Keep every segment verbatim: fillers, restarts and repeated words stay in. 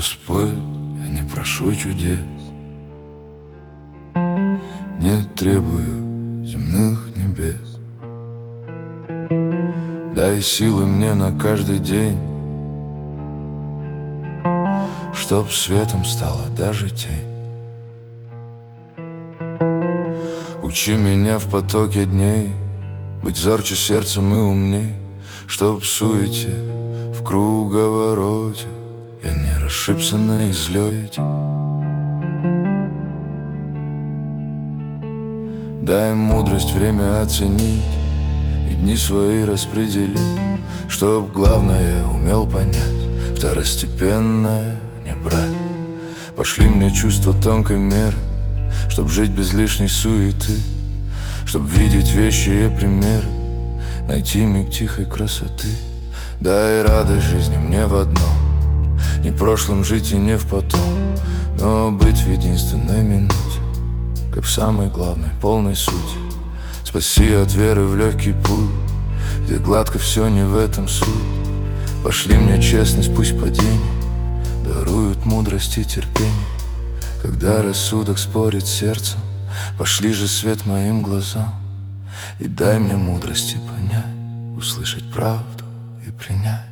Господь, я не прошу чудес, не требую земных небес. Дай силы мне на каждый день, чтоб светом стала даже тень. Учи меня в потоке дней быть зорче сердцем и умней, чтоб в суете, в круговороте я не расшибся на излете. Дай мудрость время оценить и дни свои распределить, чтоб главное умел понять, второстепенное не брать. Пошли мне чувство тонкой меры, чтоб жить без лишней суеты, чтоб видеть вещи и примеры, найти миг тихой красоты. Дай радость жизни мне в одном, не в прошлом жить и не в потом, но быть в единственной минуте, как в самой главной, полной сути. Спаси от веры в легкий путь, где гладко все, не в этом суть. Пошли мне честность, пусть падение даруют мудрость и терпение, когда рассудок спорит с сердцем. Пошли же свет моим глазам и дай мне мудрости понять, услышать правду и принять.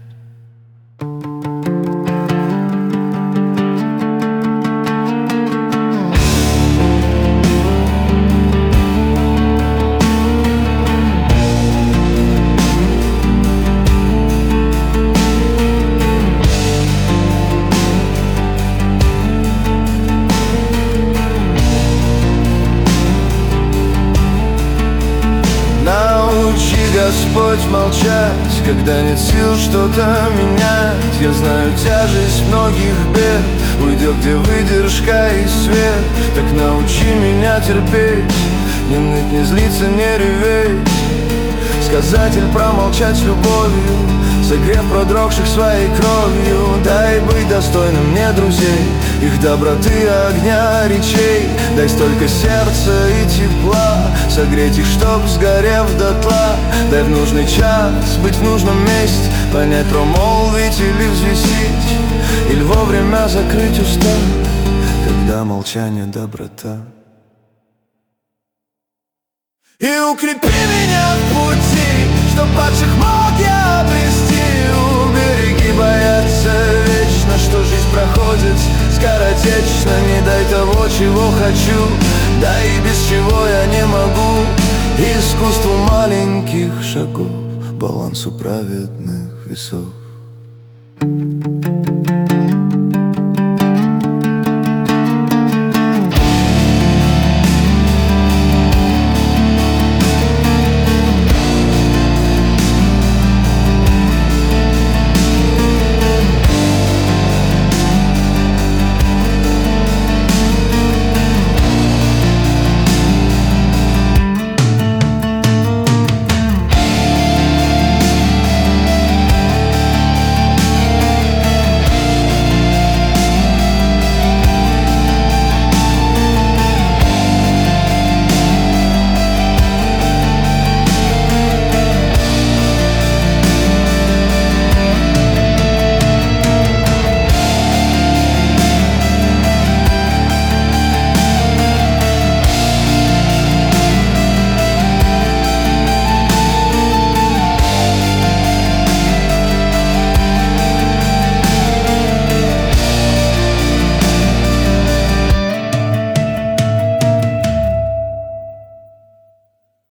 Господь, молчать, когда нет сил что-то менять. Я знаю тяжесть многих бед, уйдет, где выдержка и свет. Так научи меня терпеть, не ныть, не злиться, не реветь. Сказатель, промолчать с любовью, согрев продрогших своей кровью. Дай быть достойным мне друзей, их доброты, огня, речей. Дай столько сердца и тепла, согреть их, чтоб сгорев дотла. Дай в нужный час быть в нужном месте, понять, промолвить или взвесить, или вовремя закрыть уста, когда молчание доброта. И укрепи меня в пути, чтоб падших мог я обрести. Убереги бояться вечно, что жизнь проходит скоротечно. Не дай того, чего хочу, да и без чего я не могу. Искусству маленьких шагов, балансу праведных весов.